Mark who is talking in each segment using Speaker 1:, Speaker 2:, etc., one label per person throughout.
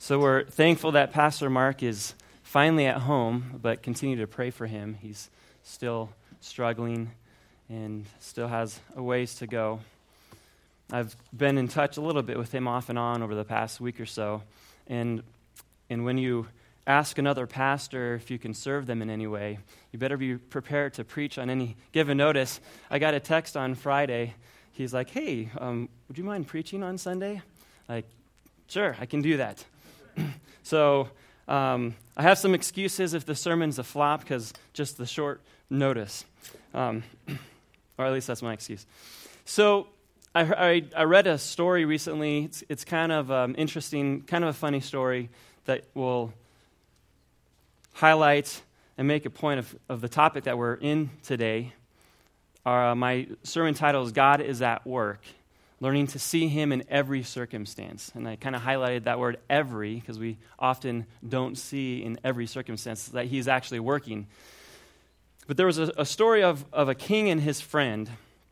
Speaker 1: So we're thankful that Pastor Mark is finally at home, but continue to pray for him. He's still struggling and still has a ways to go. I've been in touch a little bit with him off and on over the past week or so, and when you ask another pastor if you can serve them in any way, you better be prepared to preach on any given notice. I got a text on Friday. He's like, hey, would you mind preaching on Sunday? Like, sure, I can do that. So I have some excuses if the sermon's a flop because just the short notice. Or at least that's my excuse. So I read a story recently. It's kind of interesting, kind of a funny story that will highlight and make a point of the topic that we're in today. My sermon title is God is at Work, learning to see him in every circumstance. And I kind of highlighted that word every because we often don't see in every circumstance that he's actually working. But there was a story of a king and his friend.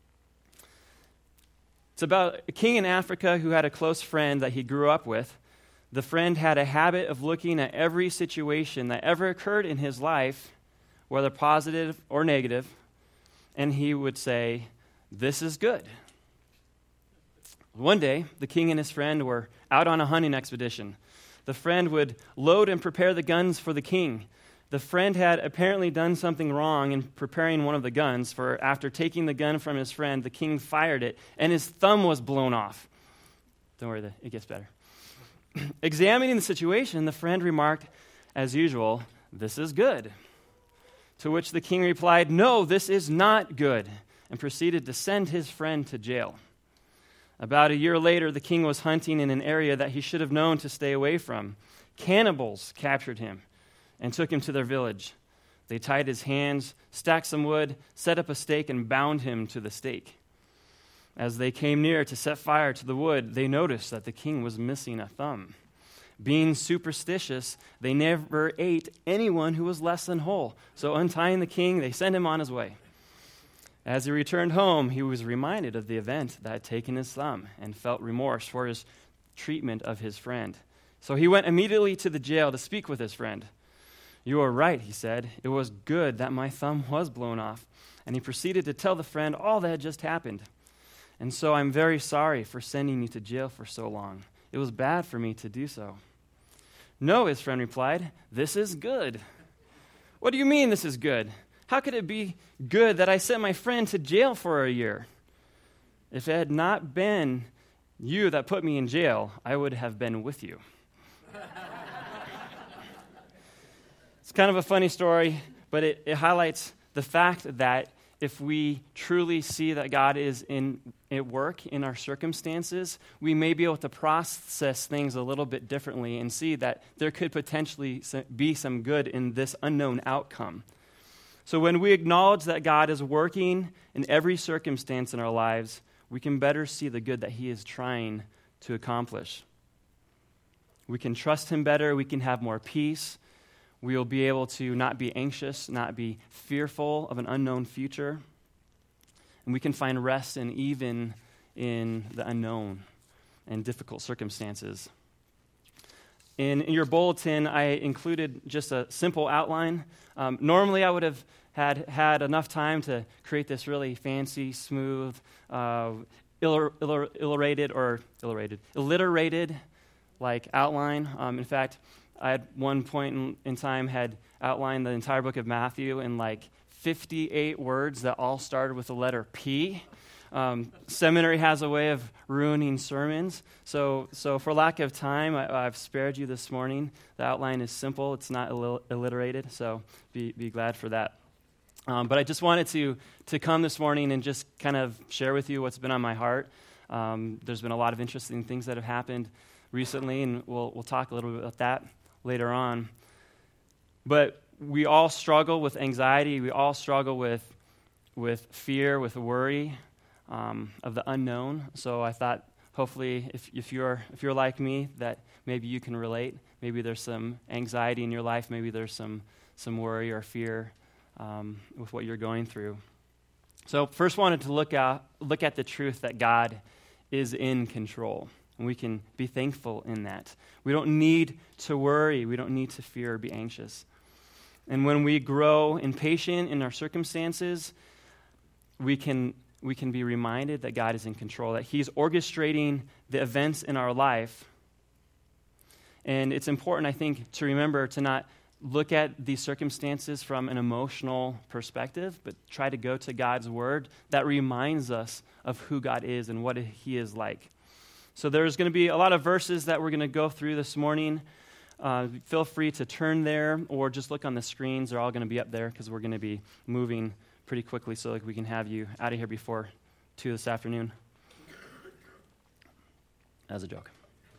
Speaker 1: It's about a king in Africa who had a close friend that he grew up with. The friend had a habit of looking at every situation that ever occurred in his life, whether positive or negative, and he would say, "This is good." One day, the king and his friend were out on a hunting expedition. The friend would load and prepare the guns for the king. The friend had apparently done something wrong in preparing one of the guns, for after taking the gun from his friend, the king fired it, and his thumb was blown off. Don't worry, it gets better. Examining the situation, the friend remarked, as usual, "This is good." To which the king replied, "No, this is not good," and proceeded to send his friend to jail. About a year later, the king was hunting in an area that he should have known to stay away from. Cannibals captured him and took him to their village. They tied his hands, stacked some wood, set up a stake, and bound him to the stake. As they came near to set fire to the wood, they noticed that the king was missing a thumb. Being superstitious, they never ate anyone who was less than whole. So untying the king, they sent him on his way. As he returned home, he was reminded of the event that had taken his thumb and felt remorse for his treatment of his friend. So he went immediately to the jail to speak with his friend. "You are right," he said. "It was good that my thumb was blown off." And he proceeded to tell the friend all that had just happened. "And so I'm very sorry for sending you to jail for so long. It was bad for me to do so." "No," his friend replied, "this is good." "What do you mean this is good? How could it be good that I sent my friend to jail for a year? If it had not been you that put me in jail, I would have been with you." It's kind of a funny story, but it highlights the fact that if we truly see that God is at work in our circumstances, we may be able to process things a little bit differently and see that there could potentially be some good in this unknown outcome. So when we acknowledge that God is working in every circumstance in our lives, we can better see the good that he is trying to accomplish. We can trust him better. We can have more peace. We will be able to not be anxious, not be fearful of an unknown future. And we can find rest even in the unknown and difficult circumstances. In your bulletin, I included just a simple outline. Normally, I would have had enough time to create this really fancy, smooth, alliterated like outline. In fact, I at one point in time had outlined the entire book of Matthew in like 58 words that all started with the letter P. Seminary has a way of ruining sermons. So for lack of time, I've spared you this morning. The outline is simple. It's not alliterated, so be glad for that. But I just wanted to come this morning and just kind of share with you what's been on my heart. There's been a lot of interesting things that have happened recently, and we'll talk a little bit about that later on. But we all struggle with anxiety. We all struggle with fear, with worry of the unknown. So I thought, hopefully, if you're like me, that maybe you can relate. Maybe there's some anxiety in your life. Maybe there's some worry or fear with what you're going through. So first wanted to look at the truth that God is in control. and we can be thankful in that. We don't need to worry. We don't need to fear or be anxious. And when we grow impatient in our circumstances, we can be reminded that God is in control, that he's orchestrating the events in our life. And it's important, I think, to remember to not look at these circumstances from an emotional perspective, but try to go to God's word that reminds us of who God is and what he is like. So there's going to be a lot of verses that we're going to go through this morning. Feel free to turn there or just look on the screens. They're all going to be up there because we're going to be moving pretty quickly so we can have you out of here before 2 this afternoon. As a joke.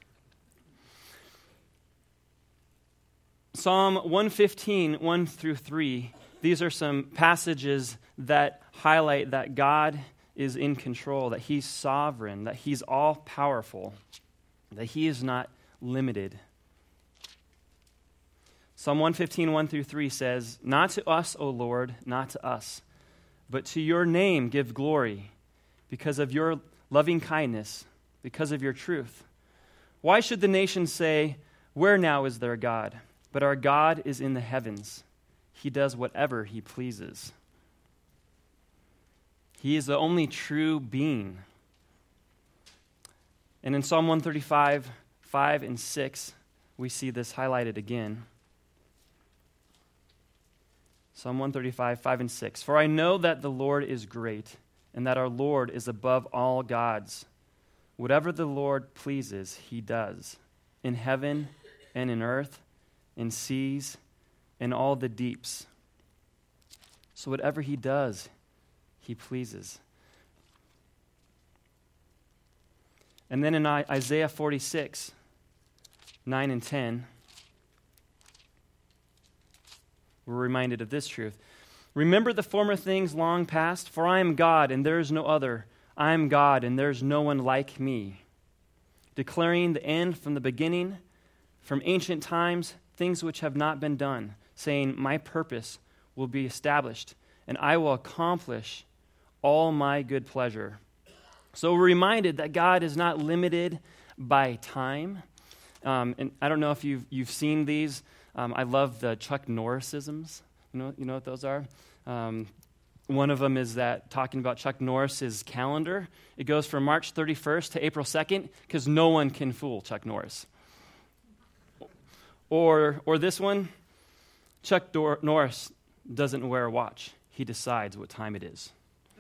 Speaker 1: Psalm 115, 1 through 3, these are some passages that highlight that God is in control, that he's sovereign, that he's all-powerful, that he is not limited. Psalm 115, 1 through 3 says, "Not to us, O Lord, not to us, but to your name give glory, because of your loving kindness, because of your truth. Why should the nations say, 'Where now is their God?' But our God is in the heavens. He does whatever he pleases." He is the only true being. And in Psalm 135, 5 and 6, we see this highlighted again. Psalm 135, 5 and 6. "For I know that the Lord is great, and that our Lord is above all gods. Whatever the Lord pleases, he does, in heaven and in earth, in seas, and all the deeps." So whatever he does, he pleases. And then in Isaiah 46, 9 and 10, we're reminded of this truth. "Remember the former things long past, for I am God, and there is no other. I am God, and there is no one like me, declaring the end from the beginning, from ancient times, things which have not been done, saying, my purpose will be established, and I will accomplish all my good pleasure." So we're reminded that God is not limited by time. And I don't know if you've seen these. I love the Chuck Norrisisms. You know what those are? One of them is that talking about Chuck Norris's calendar. It goes from March 31st to April 2nd because no one can fool Chuck Norris. Or this one, Chuck Norris doesn't wear a watch. He decides what time it is.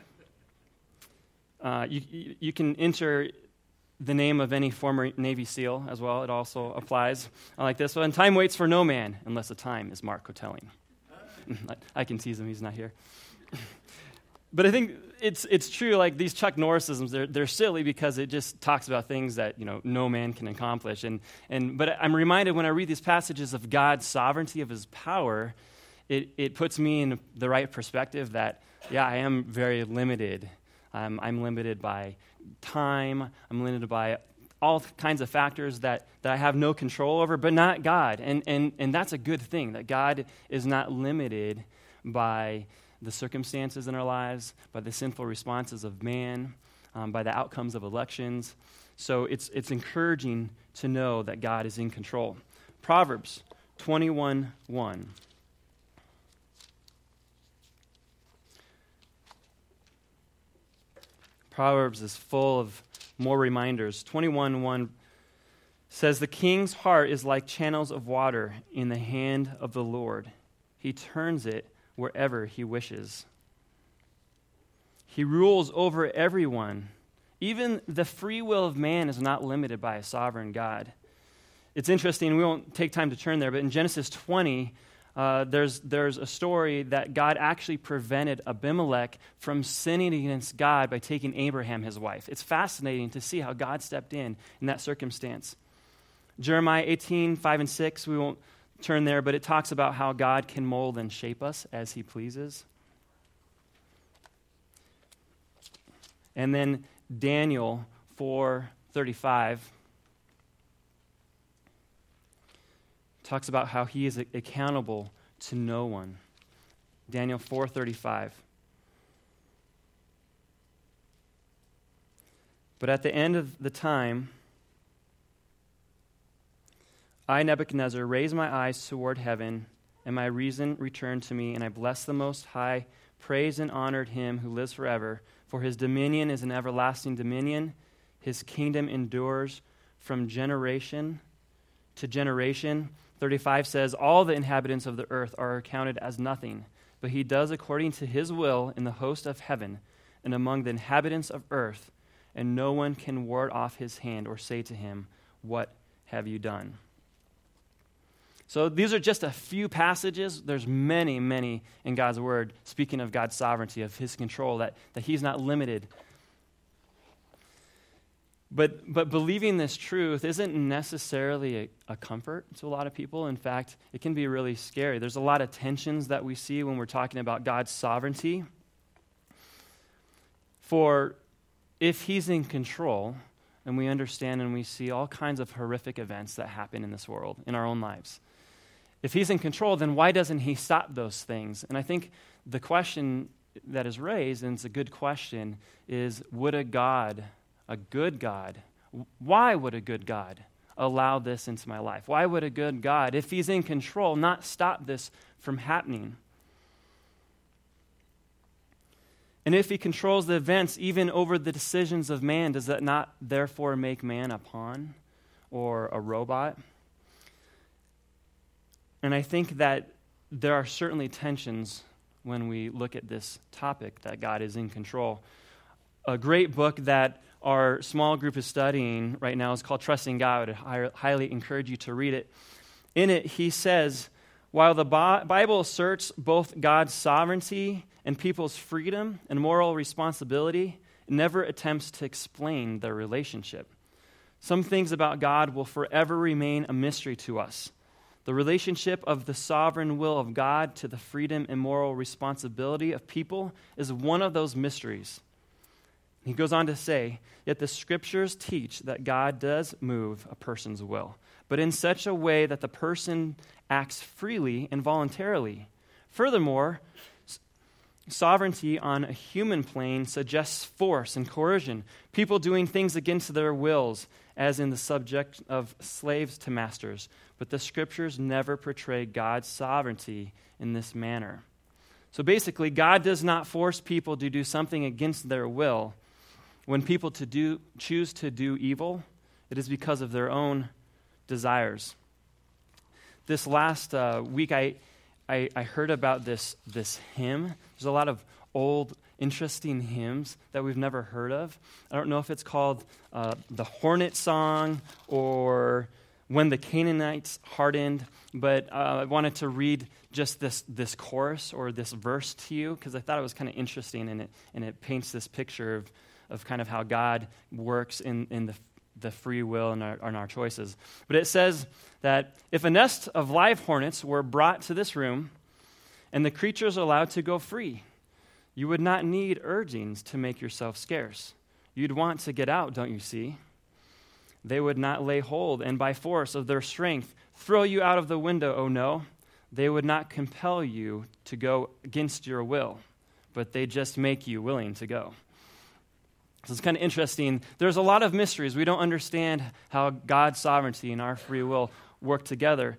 Speaker 1: You can enter the name of any former Navy SEAL as well. It also applies. I like this one. "Time waits for no man unless the time is Mark Kotelling." I can tease him. He's not here. But I think it's true. Like these Chuck Norrisisms, they're silly because it just talks about things that no man can accomplish. But I'm reminded when I read these passages of God's sovereignty, of his power, it puts me in the right perspective that I am very limited. I'm limited by time. I'm limited by all kinds of factors that I have no control over, but not God. And that's a good thing, that God is not limited by the circumstances in our lives, by the sinful responses of man, by the outcomes of elections. So it's encouraging to know that God is in control. Proverbs 21:1. Proverbs is full of more reminders. 21:1 says, "The king's heart is like channels of water in the hand of the Lord. He turns it wherever he wishes. He rules over everyone. Even the free will of man is not limited by a sovereign God." It's interesting, we won't take time to turn there, but in Genesis 20, there's a story that God actually prevented Abimelech from sinning against God by taking Abraham, his wife. It's fascinating to see how God stepped in that circumstance. Jeremiah 18, 5 and 6, we won't turn there, but it talks about how God can mold and shape us as he pleases. And then Daniel 4:35 talks about how he is accountable to no one. Daniel 4:35. "But at the end of the time, I, Nebuchadnezzar, raised my eyes toward heaven, and my reason returned to me, and I blessed the Most High, praised and honored him who lives forever, for his dominion is an everlasting dominion. His kingdom endures from generation to generation. 35 says, all the inhabitants of the earth are accounted as nothing, but he does according to his will in the host of heaven and among the inhabitants of earth, and no one can ward off his hand or say to him, what have you done? So these are just a few passages. There's many, many in God's word speaking of God's sovereignty, of his control, that he's not limited. But believing this truth isn't necessarily a comfort to a lot of people. In fact, it can be really scary. There's a lot of tensions that we see when we're talking about God's sovereignty. For if he's in control, and we understand and we see all kinds of horrific events that happen in this world, in our own lives, if he's in control, then why doesn't he stop those things? And I think the question that is raised, and it's a good question, is would a good God, why would a good God allow this into my life? Why would a good God, if he's in control, not stop this from happening? And if he controls the events even over the decisions of man, does that not therefore make man a pawn or a robot? And I think that there are certainly tensions when we look at this topic, that God is in control. A great book that our small group is studying right now is called Trusting God. I would highly encourage you to read it. In it, he says, while the Bible asserts both God's sovereignty and people's freedom and moral responsibility, it never attempts to explain their relationship. Some things about God will forever remain a mystery to us. The relationship of the sovereign will of God to the freedom and moral responsibility of people is one of those mysteries. He goes on to say, yet the scriptures teach that God does move a person's will, but in such a way that the person acts freely and voluntarily. Furthermore, sovereignty on a human plane suggests force and coercion, people doing things against their wills, as in the subject of slaves to masters. But the scriptures never portray God's sovereignty in this manner. So basically, God does not force people to do something against their will. When people choose to do evil, it is because of their own desires. This last week, I heard about this hymn. There's a lot of old, interesting hymns that we've never heard of. I don't know if it's called the Hornet Song or When the Canaanites Hardened, but I wanted to read just this chorus or this verse to you because I thought it was kind of interesting, and it paints this picture of kind of how God works in the free will and our choices. But it says that if a nest of live hornets were brought to this room and the creatures allowed to go free, you would not need urgings to make yourself scarce. You'd want to get out, don't you see? They would not lay hold and by force of their strength throw you out of the window, oh no. They would not compel you to go against your will, but they just make you willing to go. So it's kind of interesting. There's a lot of mysteries. We don't understand how God's sovereignty and our free will work together.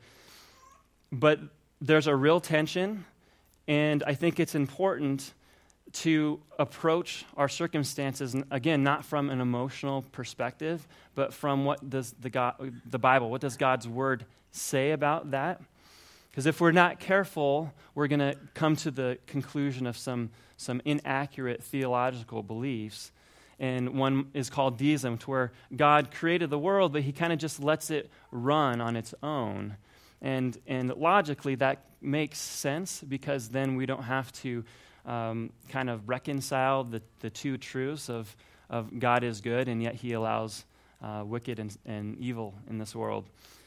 Speaker 1: But there's a real tension, and I think it's important to approach our circumstances, again, not from an emotional perspective, but from what does the Bible, what does God's word say about that? Because if we're not careful, we're going to come to the conclusion of some inaccurate theological beliefs. And one is called deism, to where God created the world, but he kind of just lets it run on its own. And logically, that makes sense because then we don't have to kind of reconcile the two truths of God is good, and yet he allows wicked and evil in this world.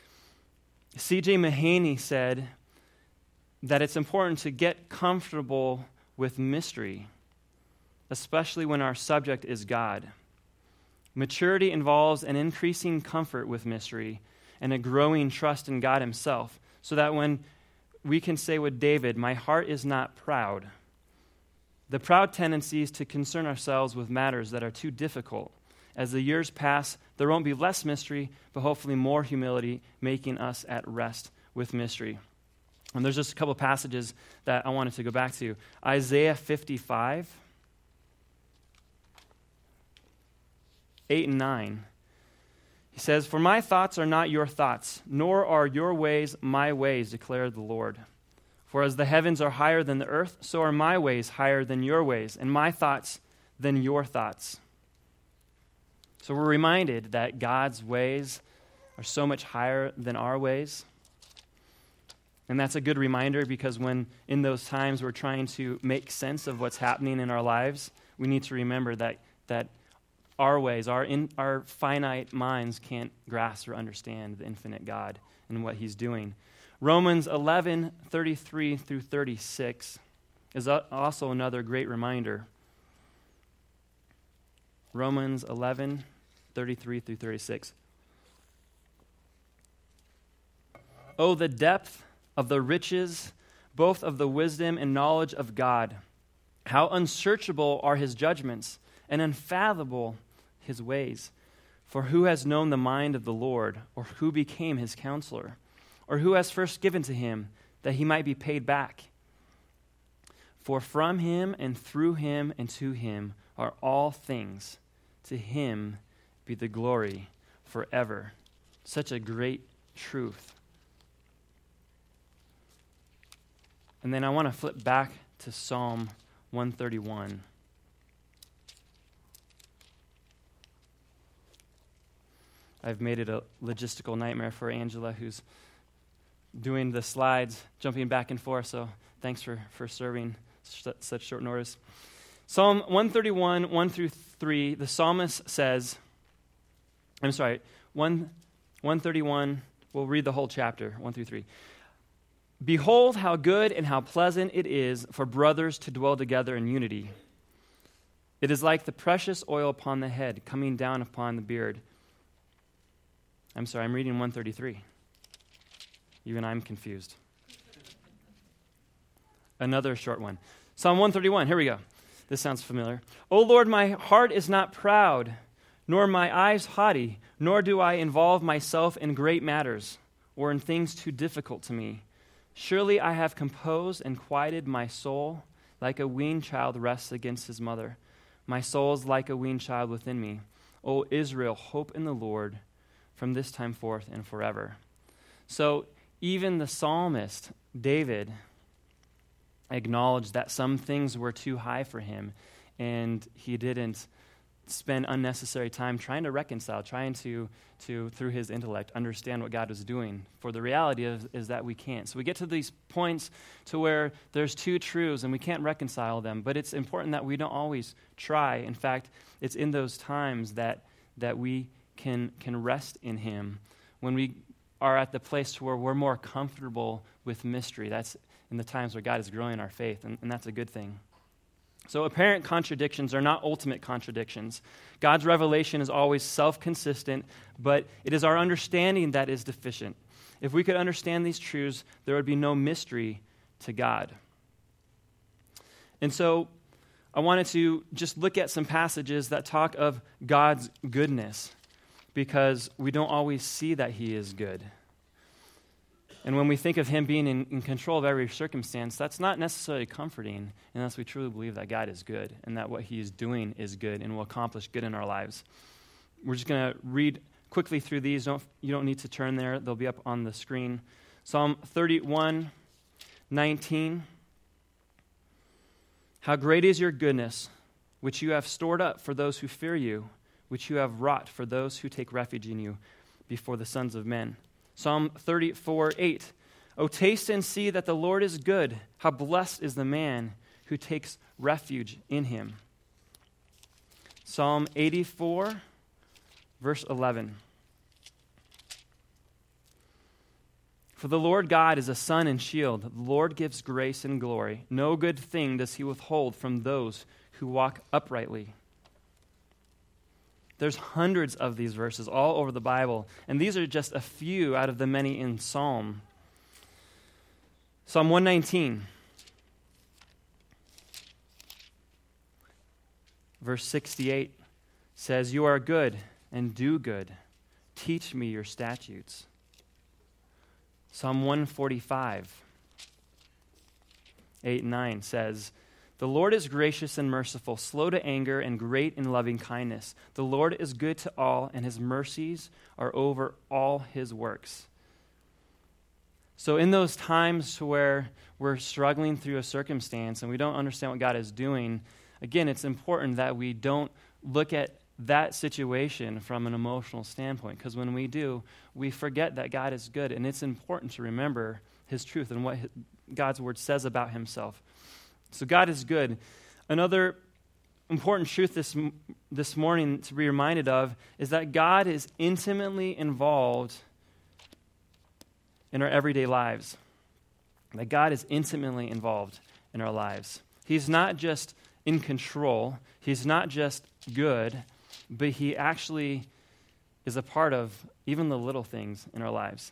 Speaker 1: C.J. Mahaney said that it's important to get comfortable with mystery, especially when our subject is God. Maturity involves an increasing comfort with mystery and a growing trust in God himself, so that when we can say with David, my heart is not proud. The proud tendency is to concern ourselves with matters that are too difficult As the years pass, there won't be less mystery, but hopefully more humility, making us at rest with mystery. And there's just a couple passages that I wanted to go back to. Isaiah 55, 8 and 9. He says, "For my thoughts are not your thoughts, nor are your ways my ways, declared the Lord. For as the heavens are higher than the earth, so are my ways higher than your ways, and my thoughts than your thoughts." So we're reminded that God's ways are so much higher than our ways. And that's a good reminder, because when in those times we're trying to make sense of what's happening in our lives, we need to remember that our ways, our finite minds can't grasp or understand the infinite God and what he's doing. Romans 11:33 through 36 is also another great reminder. Romans 11:33 through 36. "Oh, the depth of the riches, both of the wisdom and knowledge of God. How unsearchable are his judgments, and unfathomable his ways. For who has known the mind of the Lord, or who became his counselor? Or who has first given to him, that he might be paid back? For from him and through him and to him are all things. To him be the glory forever." Such a great truth. And then I want to flip back to Psalm 131. I've made it a logistical nightmare for Angela, who's doing the slides, jumping back and forth, so thanks for serving such short notice. Psalm 131, 1 through 3, the psalmist says, 131, we'll read the whole chapter, 1 through 3. "Behold how good and how pleasant it is for brothers to dwell together in unity. It is like the precious oil upon the head, coming down upon the beard." I'm reading 133. Even I'm confused. Another short one. Psalm 131, here we go. This sounds familiar. "O Lord, my heart is not proud, nor my eyes haughty, nor do I involve myself in great matters, or in things too difficult to me. Surely I have composed and quieted my soul, like a weaned child rests against his mother. My soul is like a weaned child within me. O Israel, hope in the Lord from this time forth and forever." So even the psalmist, David, acknowledged that some things were too high for him, and he didn't spend unnecessary time trying to reconcile, trying to through his intellect, understand what God was doing. For the reality is that we can't. So we get to these points to where there's two truths, and we can't reconcile them, but it's important that we don't always try. In fact, it's in those times that we can rest in him. When we are at the place where we're more comfortable with mystery, that's in the times where God is growing our faith, and that's a good thing. So apparent contradictions are not ultimate contradictions. God's revelation is always self-consistent, but it is our understanding that is deficient. If we could understand these truths, there would be no mystery to God. And so I wanted to just look at some passages that talk of God's goodness, because we don't always see that he is good. And when we think of him being in control of every circumstance, that's not necessarily comforting unless we truly believe that God is good and that what he is doing is good and will accomplish good in our lives. We're just going to read quickly through these. You don't need to turn there. They'll be up on the screen. Psalm 31:19. "How great is your goodness, which you have stored up for those who fear you, which you have wrought for those who take refuge in you before the sons of men." Psalm 34:8. "O taste and see that the Lord is good. How blessed is the man who takes refuge in him." Psalm 84, verse 11. "For the Lord God is a sun and shield. The Lord gives grace and glory. No good thing does he withhold from those who walk uprightly." There's hundreds of these verses all over the Bible, and these are just a few out of the many in Psalm. Psalm 119, verse 68. says, "You are good and do good. Teach me your statutes." Psalm 145, 8 and 9 says, "The Lord is gracious and merciful, slow to anger, and great in loving kindness. The Lord is good to all, and his mercies are over all his works." So in those times where we're struggling through a circumstance and we don't understand what God is doing, again, it's important that we don't look at that situation from an emotional standpoint, because when we do, we forget that God is good, and it's important to remember his truth and what God's word says about himself. So God is good. Another important truth this morning to be reminded of is that God is intimately involved in our everyday lives. That God is intimately involved in our lives. He's not just in control. He's not just good, but he actually is a part of even the little things in our lives.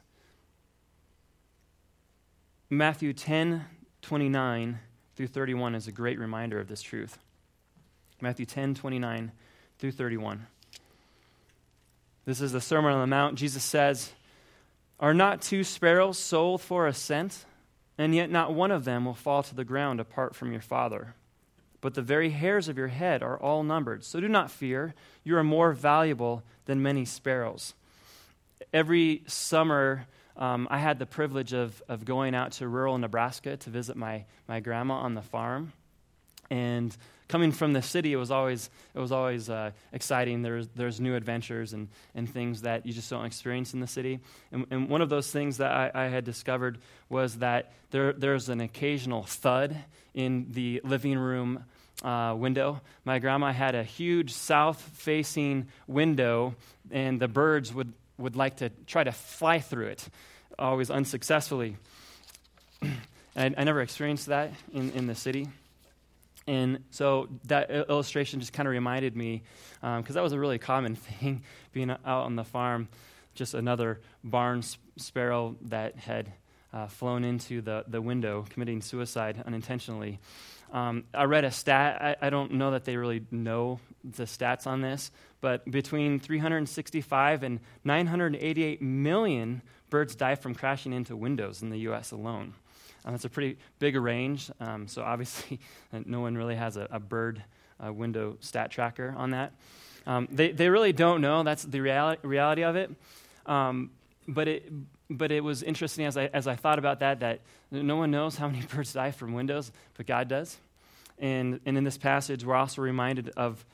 Speaker 1: Matthew 10:29 through 31 is a great reminder of this truth. Matthew 10:29 through 31. This is the Sermon on the Mount. Jesus says, "Are not 2 sparrows sold for a cent? And yet not one of them will fall to the ground apart from your Father. But the very hairs of your head are all numbered. So do not fear. You are more valuable than many sparrows." Every summer, I had the privilege of going out to rural Nebraska to visit my grandma on the farm. And coming from the city, it was always exciting. There's new adventures and things that you just don't experience in the city. And one of those things that I had discovered was that there's an occasional thud in the living room window. My grandma had a huge south-facing window, and the birds would like to try to fly through it, always unsuccessfully. And I never experienced that in the city. And so that illustration just kind of reminded me, because that was a really common thing, being out on the farm, just another barn sparrow that had flown into the window, committing suicide unintentionally. I read a stat. I don't know that they really know the stats on this, but between 365 and 988 million birds die from crashing into windows in the U.S. alone. That's a pretty big range, so obviously no one really has a bird window stat tracker on that. They really don't know. That's the reality of it. But it was interesting as I thought about that no one knows how many birds die from windows, but God does. And in this passage, we're also reminded of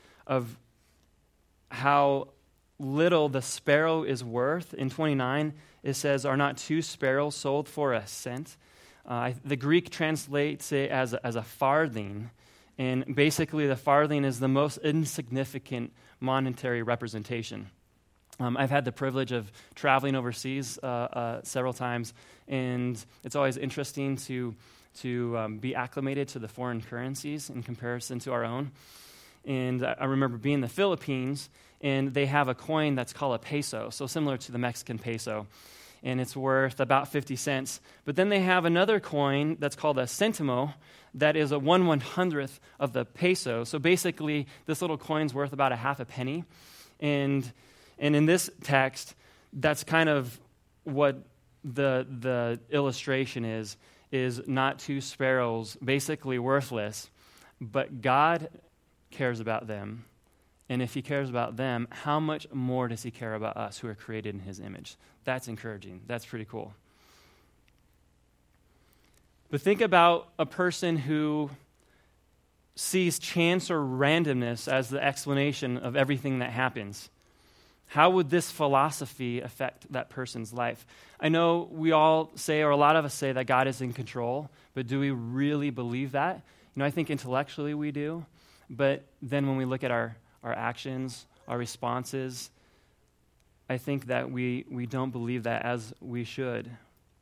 Speaker 1: how little the sparrow is worth. In 29, it says, "Are not 2 sparrows sold for a cent?" The Greek translates it as a farthing, and basically the farthing is the most insignificant monetary representation. I've had the privilege of traveling overseas several times, and it's always interesting to be acclimated to the foreign currencies in comparison to our own. And I remember being in the Philippines, and they have a coin that's called a peso, so similar to the Mexican peso. And it's worth about 50 cents. But then they have another coin that's called a centimo that is a 1/100th of the peso. So basically, this little coin's worth about a half a penny. And in this text, that's kind of what the illustration is not 2 sparrows, basically worthless, but God cares about them. And if he cares about them, how much more does he care about us who are created in his image? That's encouraging. That's pretty cool. But think about a person who sees chance or randomness as the explanation of everything that happens. How would this philosophy affect that person's life? I know we all say, or a lot of us say, that God is in control, but do we really believe that? I think intellectually we do, but then when we look at our actions, our responses, I think that we don't believe that as we should.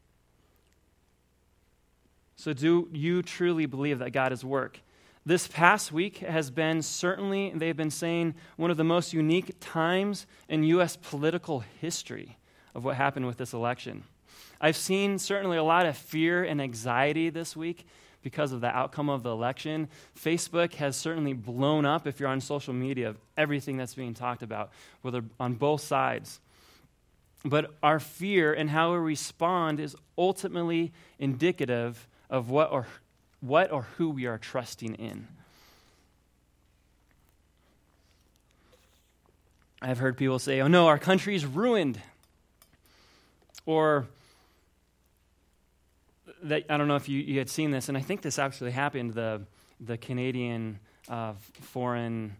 Speaker 1: So do you truly believe that God is at work? This past week has been certainly, they've been saying, one of the most unique times in U.S. political history of what happened with this election. I've seen certainly a lot of fear and anxiety this week, because of the outcome of the election. Facebook has certainly blown up, if you're on social media, of everything that's being talked about, whether on both sides. But our fear and how we respond is ultimately indicative of what or who we are trusting in. I've heard people say, "Oh no, our country is ruined." Or that, I don't know if you had seen this, and I think this actually happened, the Canadian foreign,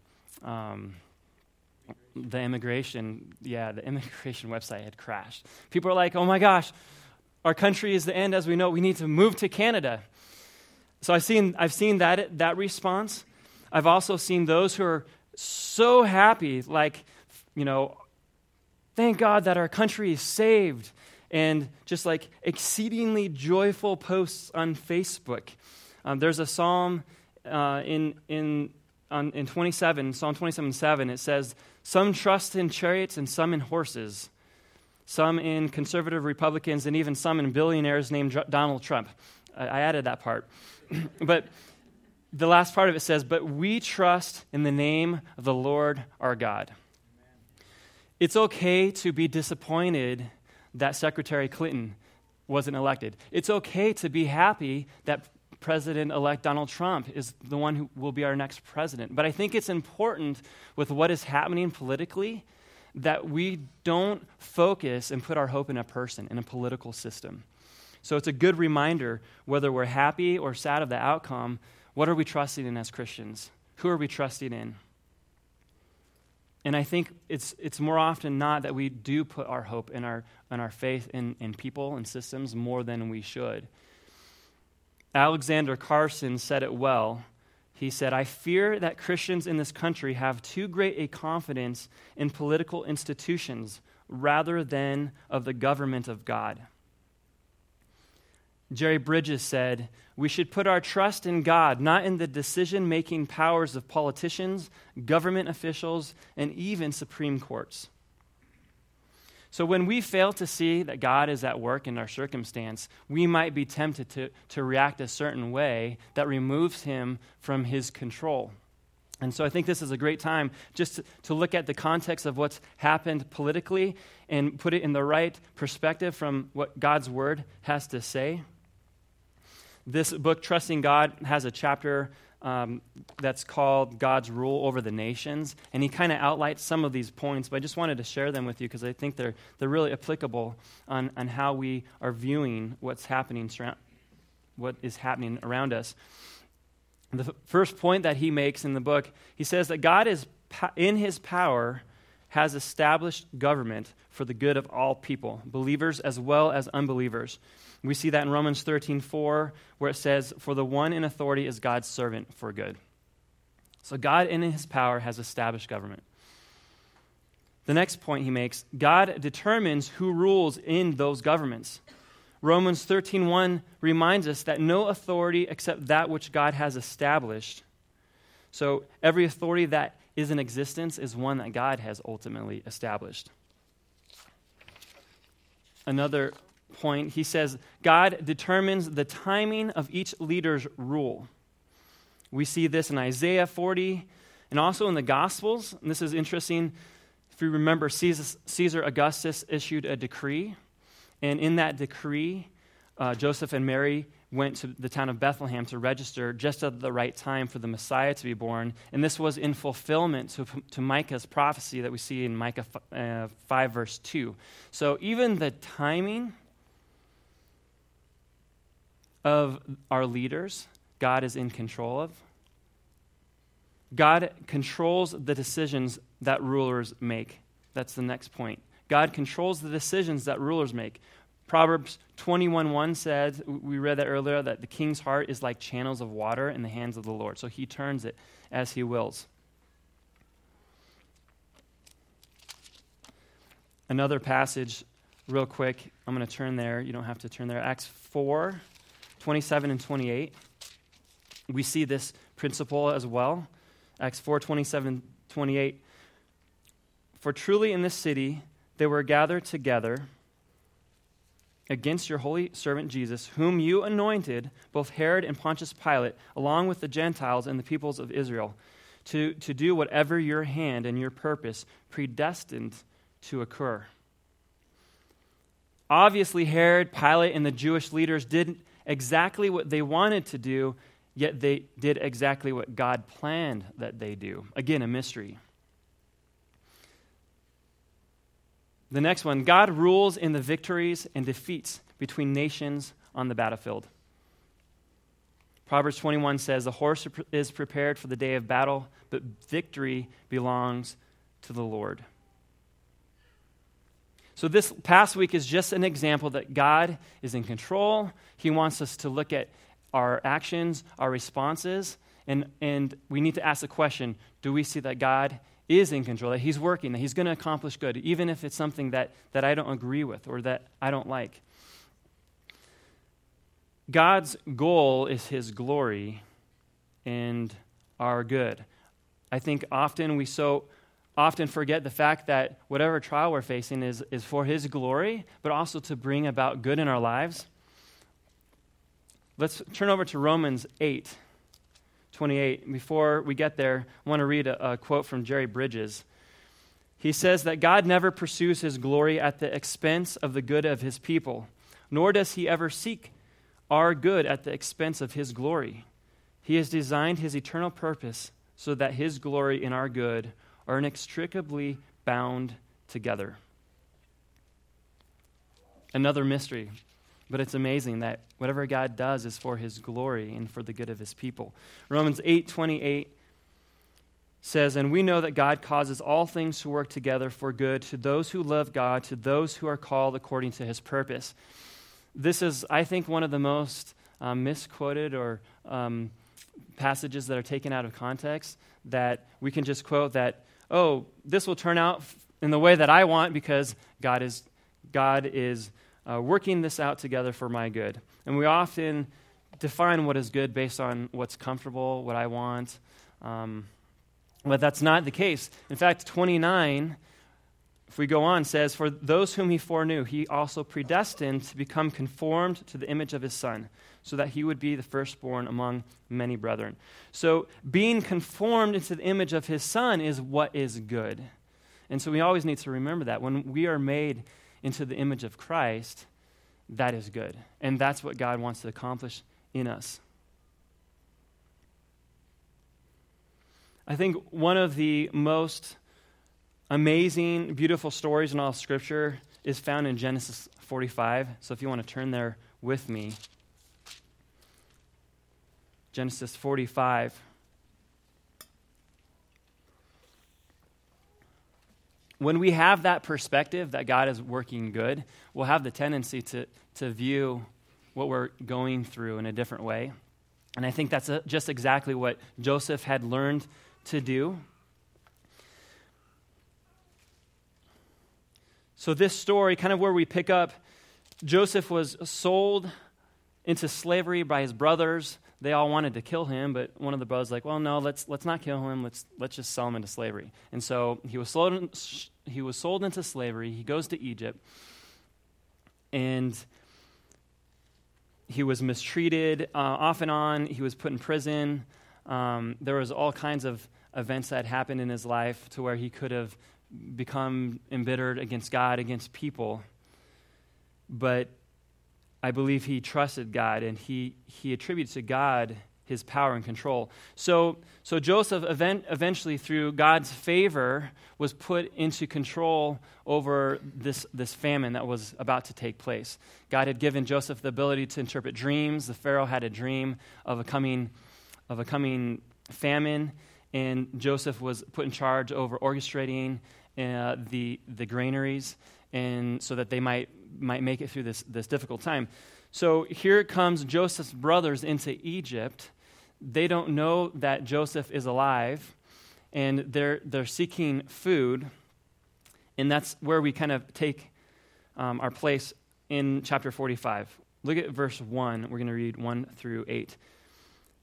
Speaker 1: the immigration website had crashed. People are like, "Oh my gosh, our country is the end as we know it. We need to move to Canada." So I've seen that response. I've also seen those who are so happy, like, thank God that our country is saved, and just like exceedingly joyful posts on Facebook. There's a psalm in 27, Psalm 27:7. It says, "Some trust in chariots and some in horses, some in conservative Republicans, and even some in billionaires named Donald Trump." I added that part. But the last part of it says, "But we trust in the name of the Lord our God." It's okay to be disappointed that Secretary Clinton wasn't elected. It's okay to be happy that President-elect Donald Trump is the one who will be our next president. But I think it's important with what is happening politically that we don't focus and put our hope in a person, in a political system. So it's a good reminder, whether we're happy or sad of the outcome, what are we trusting in as Christians? Who are we trusting in? And I think it's more often not that we do put our hope and our faith in people and systems more than we should. Alexander Carson said it well. He said, "I fear that Christians in this country have too great a confidence in political institutions rather than of the government of God." Jerry Bridges said, "We should put our trust in God, not in the decision-making powers of politicians, government officials, and even Supreme Courts." So when we fail to see that God is at work in our circumstance, we might be tempted to react a certain way that removes him from his control. And so I think this is a great time just to look at the context of what's happened politically and put it in the right perspective from what God's word has to say. This book, Trusting God, has a chapter that's called God's Rule Over the Nations, and he kind of outlines some of these points, but I just wanted to share them with you because I think they're really applicable on how we are viewing what is happening around us. The first point that he makes in the book, he says that God is in his power has established government for the good of all people, believers as well as unbelievers. We see that in Romans 13:4, where it says, "For the one in authority is God's servant for good." So God in his power has established government. The next point he makes, God determines who rules in those governments. Romans 13:1 reminds us that no authority except that which God has established. So every authority that is in existence is one that God has ultimately established. Another point, he says, God determines the timing of each leader's rule. We see this in Isaiah 40 and also in the Gospels. And this is interesting. If you remember, Caesar Augustus issued a decree. And in that decree, Joseph and Mary went to the town of Bethlehem to register just at the right time for the Messiah to be born. And this was in fulfillment to Micah's prophecy that we see in Micah 5, verse 2. So even the timing of our leaders, God is in control of. God controls the decisions that rulers make. That's the next point. God controls the decisions that rulers make. Proverbs 21:1 says, we read that earlier, that the king's heart is like channels of water in the hands of the Lord. So he turns it as he wills. Another passage, real quick, I'm going to turn there. You don't have to turn there. Acts 4:27 and 28. We see this principle as well. Acts 4:27, 28. For truly in this city they were gathered together against your holy servant Jesus, whom you anointed, both Herod and Pontius Pilate, along with the Gentiles and the peoples of Israel, to do whatever your hand and your purpose predestined to occur. Obviously, Herod, Pilate, and the Jewish leaders did exactly what they wanted to do, yet they did exactly what God planned that they do. Again, a mystery. The next one, God rules in the victories and defeats between nations on the battlefield. Proverbs 21 says, the horse is prepared for the day of battle, but victory belongs to the Lord. So this past week is just an example that God is in control. He wants us to look at our actions, our responses, and we need to ask the question, do we see that God is in control, that he's working, that he's going to accomplish good, even if it's something that I don't agree with or that I don't like? God's goal is his glory and our good. I think often we so often forget the fact that whatever trial we're facing is for his glory, but also to bring about good in our lives. Let's turn over to Romans 8:28. Before we get there, I want to read a quote from Jerry Bridges. He says that God never pursues his glory at the expense of the good of his people, nor does he ever seek our good at the expense of his glory. He has designed his eternal purpose so that his glory and our good are inextricably bound together. Another mystery, but it's amazing that whatever God does is for his glory and for the good of his people. Romans 8:28 says, and we know that God causes all things to work together for good to those who love God, to those who are called according to his purpose. This is, I think, one of the most misquoted or passages that are taken out of context, that we can just quote that, oh, this will turn out in the way that I want because God is working this out together for my good. And we often define what is good based on what's comfortable, what I want, but that's not the case. In fact, 29, if we go on, says, for those whom he foreknew, he also predestined to become conformed to the image of his Son, so that he would be the firstborn among many brethren. So being conformed into the image of his Son is what is good. And so we always need to remember that. When we are made into the image of Christ, that is good. And that's what God wants to accomplish in us. I think one of the most amazing, beautiful stories in all of Scripture is found in Genesis 45. So if you want to turn there with me. Genesis 45. When we have that perspective that God is working good, we'll have the tendency to view what we're going through in a different way. And I think that's just exactly what Joseph had learned to do. So this story, kind of where we pick up, Joseph was sold into slavery by his brothers. They all wanted to kill him, but one of the brothers was like, well, no, let's not kill him. Let's just sell him into slavery. And so he was sold into slavery. He goes to Egypt, and he was mistreated off and on. He was put in prison. There was all kinds of events that happened in his life to where he could have become embittered against God, against people. But I believe he trusted God, and he attributes to God his power and control. So Joseph eventually, through God's favor, was put into control over this famine that was about to take place. God had given Joseph the ability to interpret dreams. The Pharaoh had a dream of a coming famine, and Joseph was put in charge over orchestrating the granaries, and so that they might make it through this difficult time. So here comes Joseph's brothers into Egypt. They don't know that Joseph is alive, and they're seeking food, and that's where we kind of take our place in chapter 45. Look at verse 1. We're going to read 1 through 8.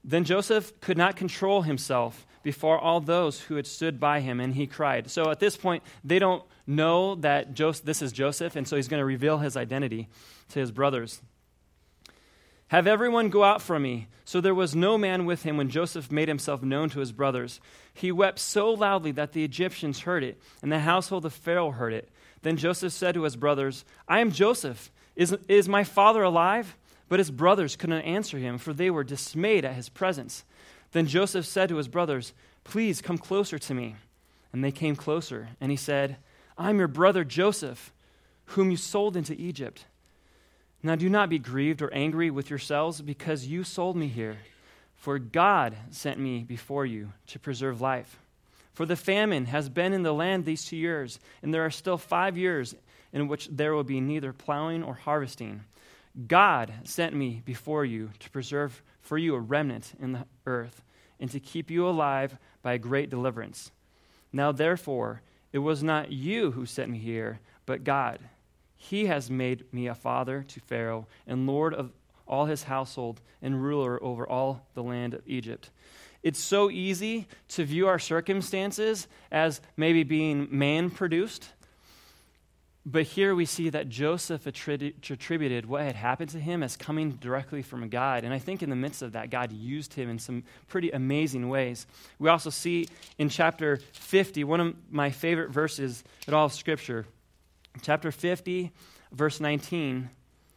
Speaker 1: Then Joseph could not control himself before all those who had stood by him, and he cried. So at this point, they don't know that this is Joseph, and so he's going to reveal his identity to his brothers. Have everyone go out from me. So there was no man with him when Joseph made himself known to his brothers. He wept so loudly that the Egyptians heard it, and the household of Pharaoh heard it. Then Joseph said to his brothers, I am Joseph. Is my father alive? But his brothers couldn't answer him, for they were dismayed at his presence. Then Joseph said to his brothers, Please come closer to me. And they came closer, and he said, I am your brother Joseph, whom you sold into Egypt. Now do not be grieved or angry with yourselves because you sold me here, for God sent me before you to preserve life. For the famine has been in the land these 2 years, and there are still 5 years in which there will be neither plowing or harvesting. God sent me before you to preserve for you a remnant in the earth and to keep you alive by a great deliverance. Now therefore, it was not you who sent me here, but God. He has made me a father to Pharaoh and Lord of all his household and ruler over all the land of Egypt. It's so easy to view our circumstances as maybe being man-produced. But here we see that Joseph attributed what had happened to him as coming directly from God. And I think in the midst of that, God used him in some pretty amazing ways. We also see in chapter 50, one of my favorite verses in all of Scripture, chapter 50, verse 19.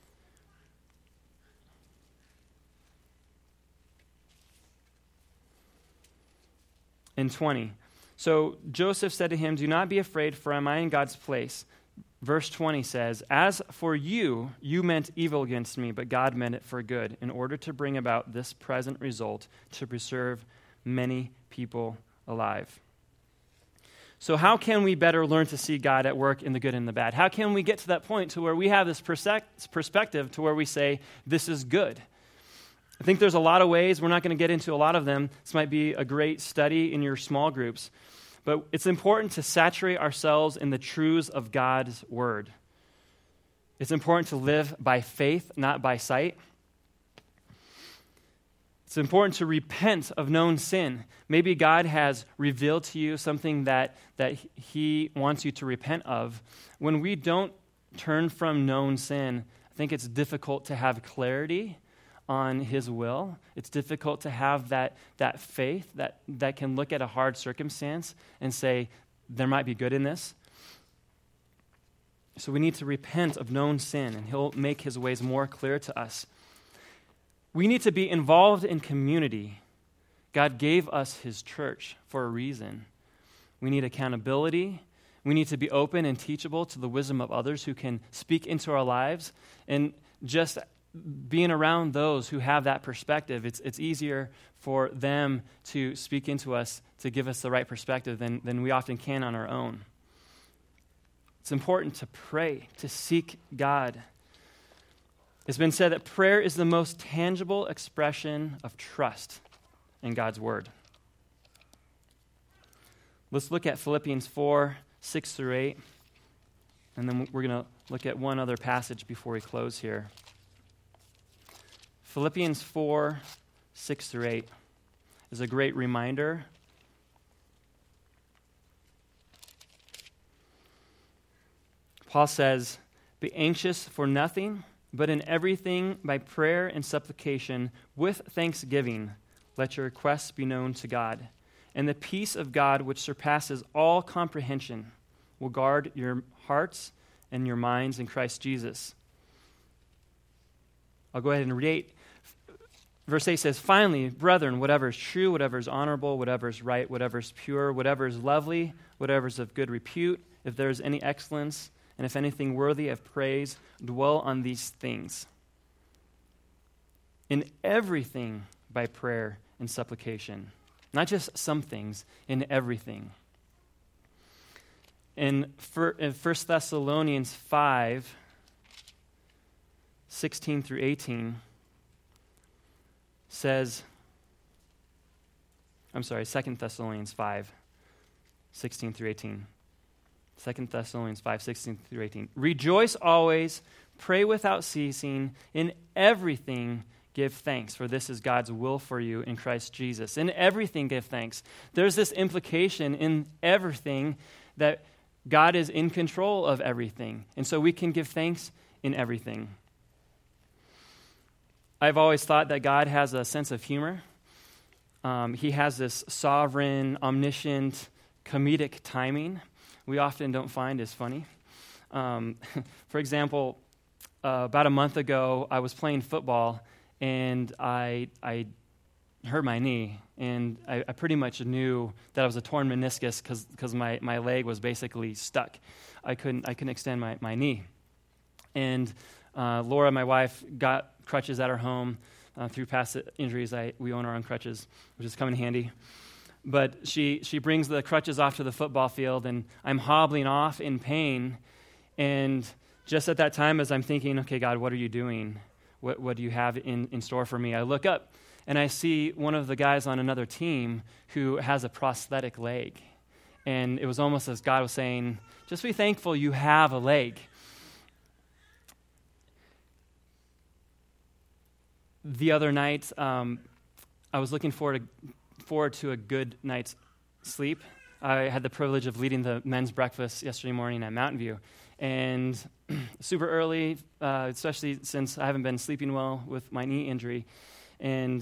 Speaker 1: And 20. So Joseph said to him, Do not be afraid, for am I in God's place? Verse 20 says, As for you, you meant evil against me, but God meant it for good, in order to bring about this present result, to preserve many people alive. So how can we better learn to see God at work in the good and the bad? How can we get to that point to where we have this perspective to where we say, this is good? I think there's a lot of ways. We're not going to get into a lot of them. This might be a great study in your small groups. But it's important to saturate ourselves in the truths of God's word. It's important to live by faith, not by sight. It's important to repent of known sin. Maybe God has revealed to you something that he wants you to repent of. When we don't turn from known sin, I think it's difficult to have clarity on his will. It's difficult to have that faith that can look at a hard circumstance and say, there might be good in this. So we need to repent of known sin, and he'll make his ways more clear to us. We need to be involved in community. God gave us his church for a reason. We need accountability. We need to be open and teachable to the wisdom of others who can speak into our lives. And just being around those who have that perspective, it's easier for them to speak into us, to give us the right perspective than we often can on our own. It's important to pray, to seek God. It's been said that prayer is the most tangible expression of trust in God's word. Let's look at Philippians 4, 6 through 8, and then we're going to look at one other passage before we close here. Philippians 4, 6 through 8 is a great reminder. Paul says, Be anxious for nothing, but in everything by prayer and supplication with thanksgiving, let your requests be known to God. And the peace of God, which surpasses all comprehension, will guard your hearts and your minds in Christ Jesus. I'll go ahead and read. Verse 8 says, Finally, brethren, whatever is true, whatever is honorable, whatever is right, whatever is pure, whatever is lovely, whatever is of good repute, if there is any excellence, and if anything worthy of praise, dwell on these things. In everything by prayer and supplication. Not just some things, in everything. In 1 Thessalonians 5, 16 through 18, says, 2 Thessalonians 5, 16 through 18. 2 Thessalonians 5, 16 through 18. Rejoice always, pray without ceasing, in everything give thanks, for this is God's will for you in Christ Jesus. In everything, give thanks. There's this implication in everything that God is in control of everything. And so we can give thanks in everything. I've always thought that God has a sense of humor. He has this sovereign, omniscient, comedic timing we often don't find as funny. For example, about a month ago, I was playing football, and I hurt my knee, and I pretty much knew that it was a torn meniscus because my leg was basically stuck. I couldn't extend my knee. And Laura, my wife, got crutches at her home. Through past injuries, we own our own crutches, which is coming in handy. But she brings the crutches off to the football field, and I'm hobbling off in pain. And just at that time, as I'm thinking, okay, God, what are you doing? What do you have in store for me? I look up, and I see one of the guys on another team who has a prosthetic leg. And it was almost as God was saying, just be thankful you have a leg. The other night, I was looking forward to a good night's sleep. I had the privilege of leading the men's breakfast yesterday morning at Mountain View. And super early, especially since I haven't been sleeping well with my knee injury. And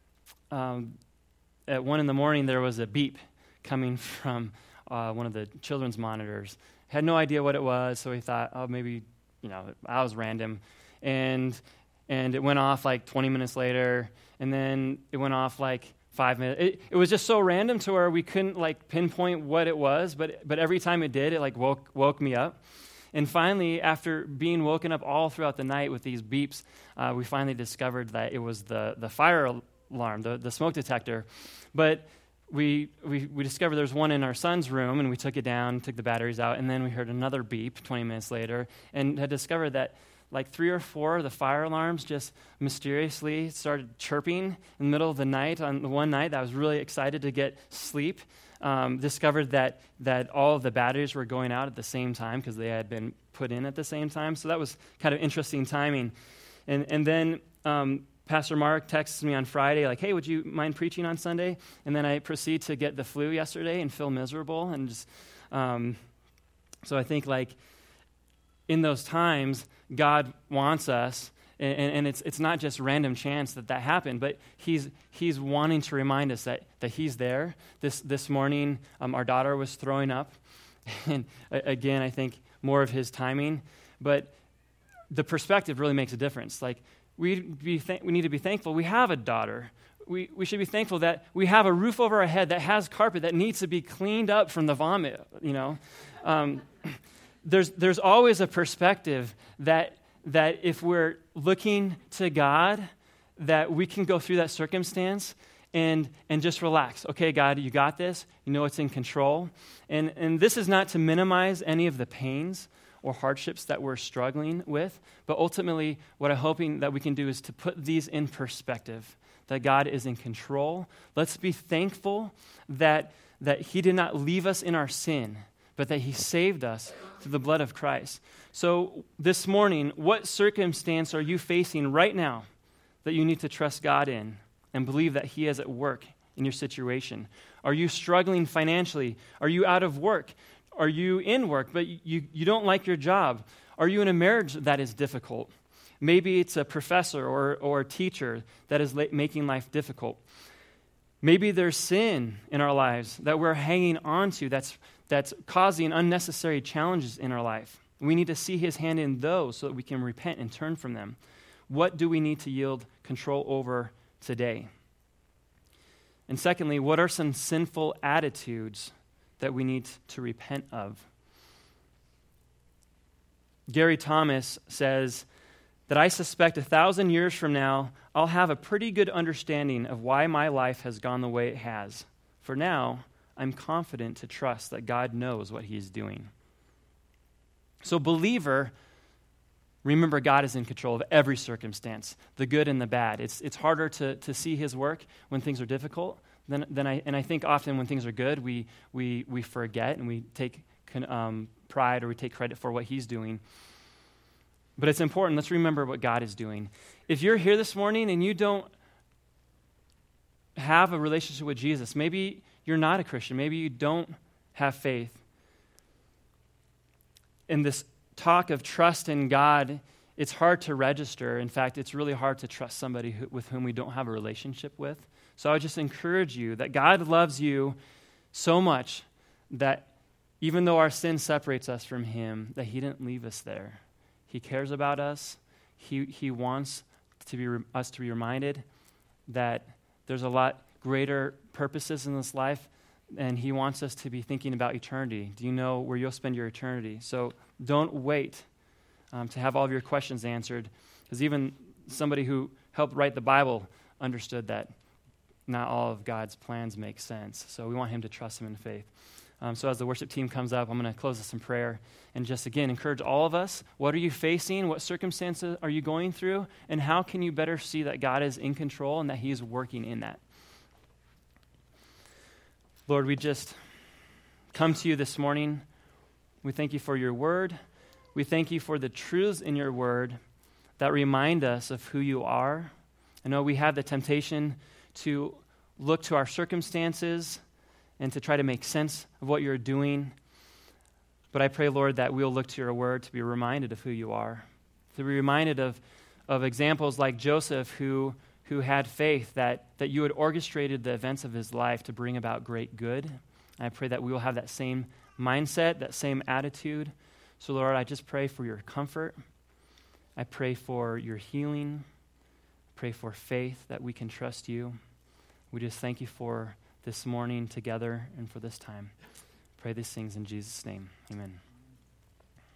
Speaker 1: at 1 a.m, there was a beep coming from one of the children's monitors. Had no idea what it was, so we thought, oh, maybe, I was random. And it went off like 20 minutes later, and then it went off like 5 minutes. It was just so random to where we couldn't like pinpoint what it was, but every time it did, it like woke me up. And finally, after being woken up all throughout the night with these beeps, we finally discovered that it was the fire alarm, the smoke detector. But we discovered there was one in our son's room, and we took it down, took the batteries out, and then we heard another beep 20 minutes later, and had discovered that like 3 or 4 of the fire alarms just mysteriously started chirping in the middle of the night. On the one night that I was really excited to get sleep, discovered that all of the batteries were going out at the same time because they had been put in at the same time. So that was kind of interesting timing. And then Pastor Mark texts me on Friday, like, hey, would you mind preaching on Sunday? And then I proceed to get the flu yesterday and feel miserable. And just so I think like in those times, God wants us, and it's not just random chance that happened, but He's wanting to remind us that He's there. This morning, our daughter was throwing up, and again, I think more of His timing, but the perspective really makes a difference. Like we need to be thankful we have a daughter. We should be thankful that we have a roof over our head that has carpet that needs to be cleaned up from the vomit. There's always a perspective that if we're looking to God, that we can go through that circumstance and just relax. Okay, God, you got this. You know it's in control. And this is not to minimize any of the pains or hardships that we're struggling with, but ultimately what I'm hoping that we can do is to put these in perspective, that God is in control. Let's be thankful that He did not leave us in our sin, but that He saved us through the blood of Christ. So this morning, what circumstance are you facing right now that you need to trust God in and believe that He is at work in your situation? Are you struggling financially? Are you out of work? Are you in work, but you don't like your job? Are you in a marriage that is difficult? Maybe it's a professor or a teacher that is making life difficult. Maybe there's sin in our lives that we're hanging on to that's causing unnecessary challenges in our life. We need to see His hand in those so that we can repent and turn from them. What do we need to yield control over today? And secondly, what are some sinful attitudes that we need to repent of? Gary Thomas says that I suspect 1,000 years from now, I'll have a pretty good understanding of why my life has gone the way it has. For now, I'm confident to trust that God knows what He's doing. So believer, remember God is in control of every circumstance, the good and the bad. It's harder to see His work when things are difficult. I think often when things are good, we forget and we take pride or we take credit for what He's doing. But it's important. Let's remember what God is doing. If you're here this morning and you don't have a relationship with Jesus, maybe you're not a Christian, maybe you don't have faith. In this talk of trust in God, it's hard to register. In fact, it's really hard to trust somebody with whom we don't have a relationship with. So I would just encourage you that God loves you so much that even though our sin separates us from him, that he didn't leave us there. He cares about us. He wants us to be reminded that there's a lot greater purposes in this life, and he wants us to be thinking about eternity. Do you know where you'll spend your eternity? So don't wait to have all of your questions answered, because even somebody who helped write the Bible understood that not all of God's plans make sense. So we want him to trust him in faith. So as the worship team comes up, I'm going to close this in prayer and just, again, encourage all of us. What are you facing? What circumstances are you going through? And how can you better see that God is in control and that he is working in that? Lord, we just come to you this morning. We thank you for your word. We thank you for the truths in your word that remind us of who you are. I know we have the temptation to look to our circumstances and to try to make sense of what you're doing. But I pray, Lord, that we'll look to your word to be reminded of who you are, to be reminded of examples like Joseph who had faith that you had orchestrated the events of his life to bring about great good. And I pray that we will have that same mindset, that same attitude. So, Lord, I just pray for your comfort. I pray for your healing. Pray for faith that we can trust you. We just thank you for this morning together and for this time. Pray these things in Jesus' name. Amen.